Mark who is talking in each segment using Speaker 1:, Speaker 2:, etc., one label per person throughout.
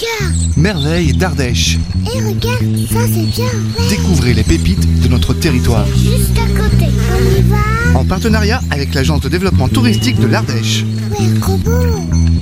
Speaker 1: regarde!
Speaker 2: Merveilles d'Ardèche.
Speaker 1: Et regarde, ça c'est bien! Ouais.
Speaker 2: Découvrez les pépites de notre territoire.
Speaker 1: Juste à côté, on y va!
Speaker 2: En partenariat avec l'agence de développement touristique de l'Ardèche.
Speaker 1: Ouais, trop beau!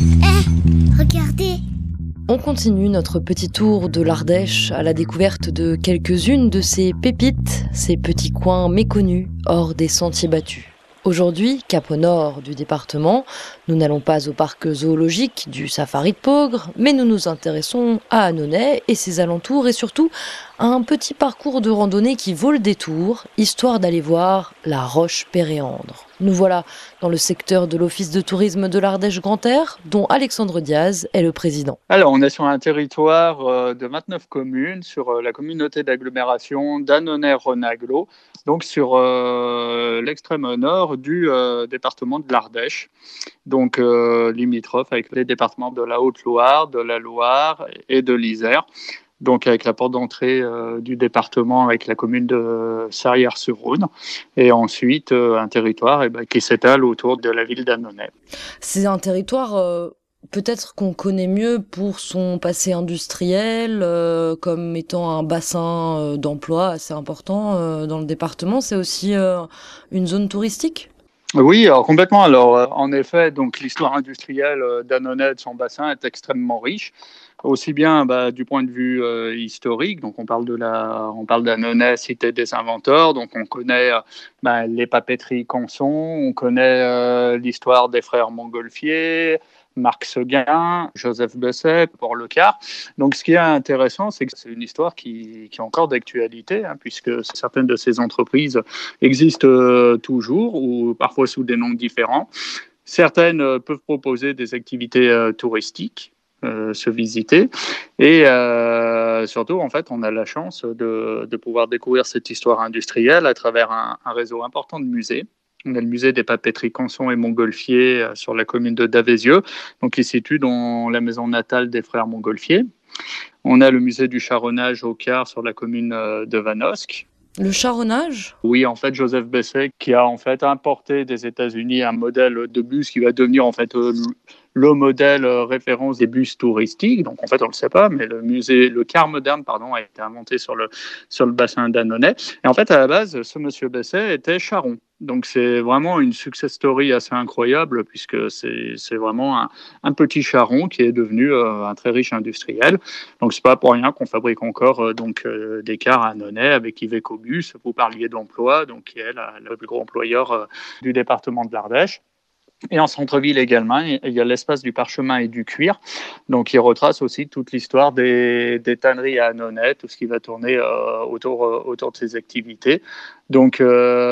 Speaker 1: Regardez!
Speaker 3: On continue notre petit tour de l'Ardèche à la découverte de quelques-unes de ces pépites, ces petits coins méconnus hors des sentiers battus. Aujourd'hui, cap au nord du département, nous n'allons pas au parc zoologique du Safari de Peaugres, mais nous nous intéressons à Annonay et ses alentours et surtout à un petit parcours de randonnée qui vaut le détour, histoire d'aller voir la Roche-Péréandre. Nous voilà dans le secteur de l'Office de tourisme de l'Ardèche Grand Air, dont Alexandre Diaz est le président.
Speaker 4: Alors, on est sur un territoire de 29 communes, sur la communauté d'agglomération d'Annonay-Renaglo, donc sur l'extrême nord du département de l'Ardèche, donc limitrophe avec les départements de la Haute-Loire, de la Loire et de l'Isère. Donc avec la porte d'entrée du département avec la commune de Sarrières-sur-Rhône et ensuite un territoire qui s'étale autour de la ville d'Annonay.
Speaker 3: C'est un territoire peut-être qu'on connaît mieux pour son passé industriel, comme étant un bassin d'emploi assez important dans le département. C'est aussi une zone touristique ?
Speaker 4: Oui, alors complètement. Alors en effet, donc l'histoire industrielle d'Annonay, de son bassin, est extrêmement riche. Aussi bien du point de vue historique, donc on parle d'Annonay, cité des inventeurs, donc on connaît les papeteries Canson, on connaît l'histoire des frères Montgolfier, Marc Seguin, Joseph Besset pour le quart. Donc ce qui est intéressant, c'est que c'est une histoire qui est encore d'actualité, puisque certaines de ces entreprises existent toujours, ou parfois sous des noms différents. Certaines peuvent proposer des activités touristiques, se visiter. Et surtout, en fait, on a la chance de pouvoir découvrir cette histoire industrielle à travers un réseau important de musées. On a le musée des papeteries Canson et Montgolfier sur la commune de Davézieux, donc qui se situe dans la maison natale des frères Montgolfier. On a le musée du charronnage au Quart sur la commune de Vanosque.
Speaker 3: Le charronnage ?
Speaker 4: Oui, en fait, Joseph Besset qui a en fait importé des États-Unis un modèle de bus qui va devenir en fait le modèle référence des bus touristiques. Donc en fait, on le sait pas, mais le car moderne, a été inventé sur le bassin d'Annonay. Et en fait, à la base, ce monsieur Besset était charron. Donc c'est vraiment une success story assez incroyable puisque c'est vraiment un petit charron qui est devenu un très riche industriel. Donc c'est pas pour rien qu'on fabrique encore des cars à Annonay avec Iveco Bus. Vous parliez d'emploi, donc qui est le plus gros employeur du département de l'Ardèche. Et en centre-ville également, il y a l'espace du parchemin et du cuir, donc il retrace aussi toute l'histoire des tanneries à Annonay, tout ce qui va tourner autour de ces activités, donc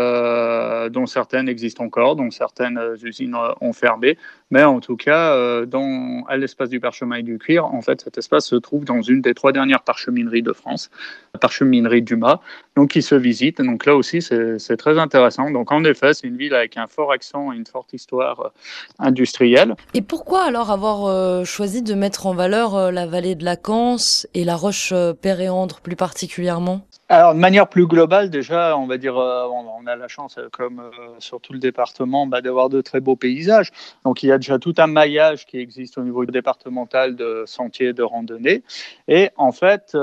Speaker 4: dont certaines existent encore, dont certaines usines ont fermé, mais en tout cas, à l'espace du parchemin et du cuir, en fait, cet espace se trouve dans une des 3 dernières parchemineries de France, la parcheminerie Dumas, donc qui se visite. Donc là aussi, c'est très intéressant. Donc en effet, c'est une ville avec un fort accent et une forte histoire industrielle.
Speaker 3: Et pourquoi alors avoir choisi de mettre en valeur la vallée de la Canse et la Roche-Péréandre plus particulièrement ?
Speaker 4: Alors, de manière plus globale, déjà, on va dire, on a la chance, comme sur tout le département, d'avoir de très beaux paysages. Donc, il y a déjà tout un maillage qui existe au niveau départemental de sentiers de randonnée. Et en fait, sur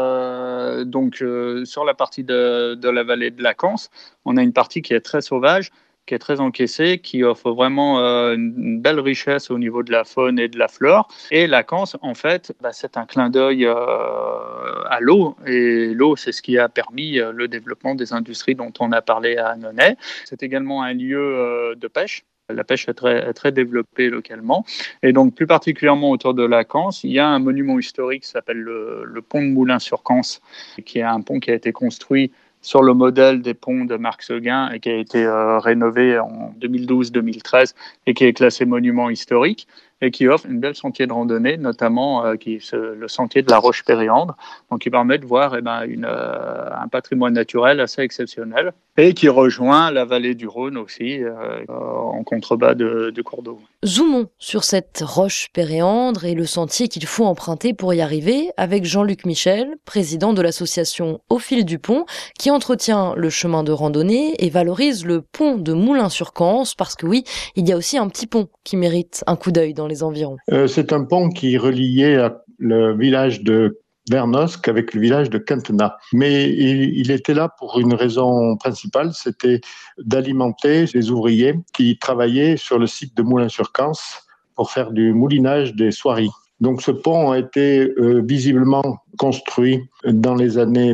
Speaker 4: la partie de la vallée de la Canse, on a une partie qui est très sauvage, qui est très encaissée, qui offre vraiment une belle richesse au niveau de la faune et de la flore. Et la Canse, en fait, c'est un clin d'œil à l'eau. Et l'eau, c'est ce qui a permis le développement des industries dont on a parlé à Annonay. C'est également un lieu de pêche. La pêche est très développée localement. Et donc, plus particulièrement autour de la Canse, il y a un monument historique qui s'appelle le pont de Moulins-sur-Canse, qui est un pont qui a été construit sur le modèle des ponts de Marc Seguin et qui a été rénové en 2012-2013 et qui est classé monument historique et qui offre une belle sentier de randonnée, notamment le sentier de la Roche-Péréandre, donc qui permet de voir un patrimoine naturel assez exceptionnel et qui rejoint la vallée du Rhône aussi en contrebas du cours d'eau.
Speaker 3: Zoomons sur cette Roche-Péréandre et le sentier qu'il faut emprunter pour y arriver avec Jean-Luc Michel, président de l'association Au fil du pont, qui entretient le chemin de randonnée et valorise le pont de Moulins-sur-Canse parce que oui, il y a aussi un petit pont qui mérite un coup d'œil dans les environs.
Speaker 5: C'est un pont qui reliait le village de Vernosque avec le village de Quintenat. Mais il était là pour une raison principale, c'était d'alimenter les ouvriers qui travaillaient sur le site de Moulins-sur-Cance pour faire du moulinage des soieries. Donc ce pont a été visiblement construit dans les années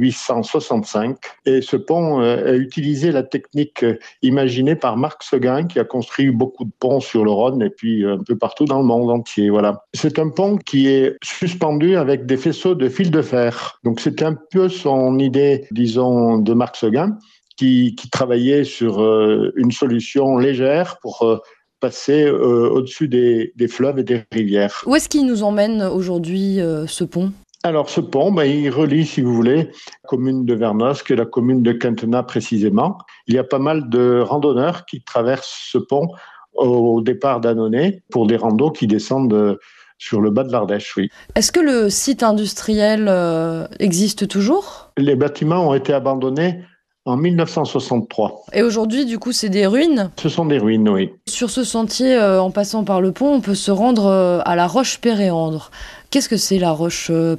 Speaker 5: 1865 et ce pont a utilisé la technique imaginée par Marc Seguin qui a construit beaucoup de ponts sur le Rhône et puis un peu partout dans le monde entier. Voilà. C'est un pont qui est suspendu avec des faisceaux de fil de fer. Donc c'est un peu son idée, disons, de Marc Seguin qui travaillait sur une solution légère pour passer au-dessus des fleuves et des rivières.
Speaker 3: Où est-ce qu'il nous emmène aujourd'hui ce pont ?
Speaker 5: Alors ce pont, il relie, si vous voulez, la commune de Vernosque et la commune de Quintenat précisément. Il y a pas mal de randonneurs qui traversent ce pont au départ d'Annonay pour des randos qui descendent sur le bas de l'Ardèche, oui.
Speaker 3: Est-ce que le site industriel existe toujours ?
Speaker 5: Les bâtiments ont été abandonnés en 1963.
Speaker 3: Et aujourd'hui, du coup, c'est des ruines ?
Speaker 5: Ce sont des ruines, oui.
Speaker 3: Sur ce sentier, en passant par le pont, on peut se rendre à la Roche-Péréandre. Qu'est-ce que c'est la Roche-Péréandre ?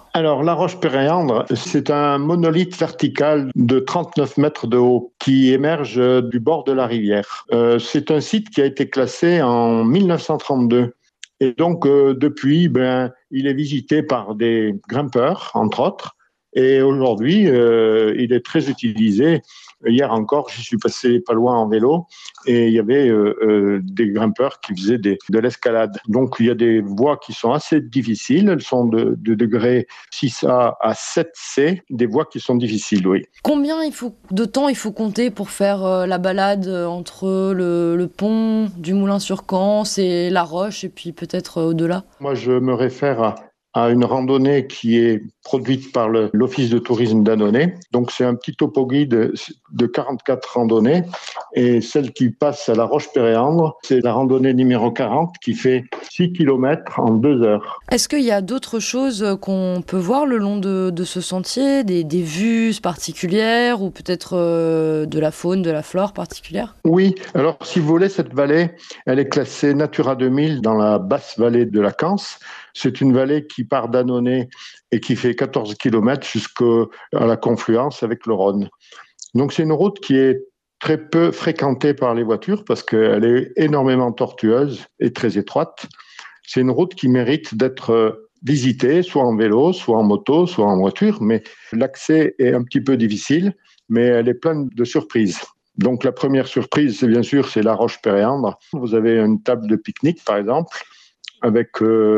Speaker 5: Alors, la Roche-Péréandre, c'est un monolithe vertical de 39 mètres de haut qui émerge du bord de la rivière. C'est un site qui a été classé en 1932. Et donc, depuis, il est visité par des grimpeurs, entre autres. Et aujourd'hui, il est très utilisé. Hier encore, j'y suis passé pas loin en vélo et il y avait des grimpeurs qui faisaient de l'escalade. Donc, il y a des voies qui sont assez difficiles. Elles sont de degré 6A à 7C, des voies qui sont difficiles, oui.
Speaker 3: Combien de temps il faut compter pour faire la balade entre le pont du Moulin-sur-Cance et la Roche et puis peut-être au-delà ?
Speaker 5: Moi, je me réfère à une randonnée qui est produite par l'Office de tourisme d'Annonay. Donc, c'est un petit topo guide de 44 randonnées. Et celle qui passe à la Roche-Péréandre, c'est la randonnée numéro 40 qui fait 6 km en 2 heures.
Speaker 3: Est-ce qu'il y a d'autres choses qu'on peut voir le long de ce sentier ? Des vues particulières ou peut-être de la faune, de la flore particulière ?
Speaker 5: Oui. Alors, si vous voulez, cette vallée, elle est classée Natura 2000 dans la basse vallée de la Cance. C'est une vallée qui part d'Annonay et qui fait 14 km jusqu'à la confluence avec le Rhône. Donc c'est une route qui est très peu fréquentée par les voitures parce qu'elle est énormément tortueuse et très étroite. C'est une route qui mérite d'être visitée, soit en vélo, soit en moto, soit en voiture, mais l'accès est un petit peu difficile, mais elle est pleine de surprises. Donc la première surprise, c'est la Roche-Péréandre. Vous avez une table de pique-nique, par exemple, avec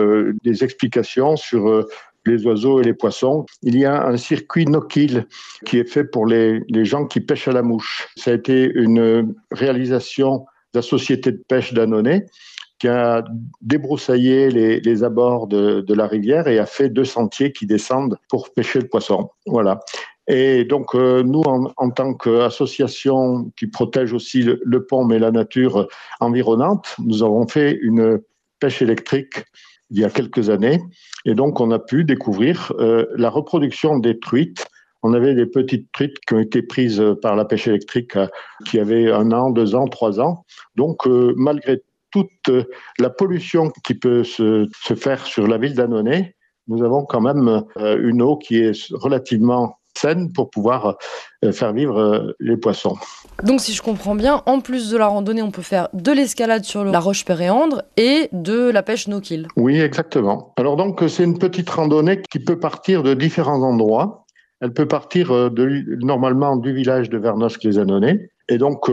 Speaker 5: des explications sur les oiseaux et les poissons. Il y a un circuit no-kill qui est fait pour les gens qui pêchent à la mouche. Ça a été une réalisation de la société de pêche d'Annonay qui a débroussaillé les abords de la rivière et a fait 2 sentiers qui descendent pour pêcher le poisson. Voilà. Et donc, nous, en tant qu'association qui protège aussi le pont mais la nature environnante, nous avons fait une pêche électrique il y a quelques années. Et donc, on a pu découvrir la reproduction des truites. On avait des petites truites qui ont été prises par la pêche électrique qui avaient 1 an, 2 ans, 3 ans. Donc, malgré toute la pollution qui peut se faire sur la ville d'Annonay, nous avons quand même une eau qui est relativement saine pour pouvoir faire vivre les poissons.
Speaker 3: Donc si je comprends bien, en plus de la randonnée, on peut faire de l'escalade sur la Roche-Péréandre et de la pêche no-kill.
Speaker 5: Oui, exactement. Alors donc c'est une petite randonnée qui peut partir de différents endroits. Elle peut partir normalement du village de Vernosque-les-Annonay. Et donc,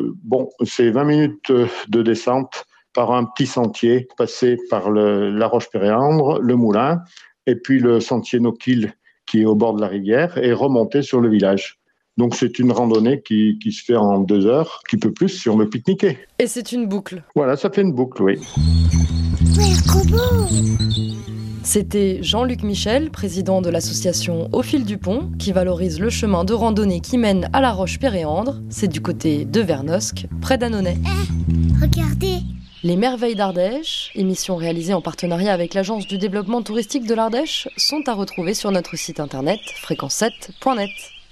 Speaker 5: c'est 20 minutes de descente par un petit sentier, passer par la Roche-Péréandre, le moulin, et puis le sentier no-kill qui est au bord de la rivière, et remonter sur le village. Donc c'est une randonnée qui se fait en 2 heures, qui peut plus si on veut pique-niquer.
Speaker 3: Et c'est une boucle.
Speaker 5: Voilà, ça fait une boucle, oui.
Speaker 1: Ouais, trop beau.
Speaker 3: C'était Jean-Luc Michel, président de l'association Au fil du pont, qui valorise le chemin de randonnée qui mène à la Roche-Péréandre. C'est du côté de Vernosque, près d'Annonay.
Speaker 1: Regardez.
Speaker 3: Les Merveilles d'Ardèche, émission réalisée en partenariat avec l'Agence du développement touristique de l'Ardèche, sont à retrouver sur notre site internet fréquence7.net.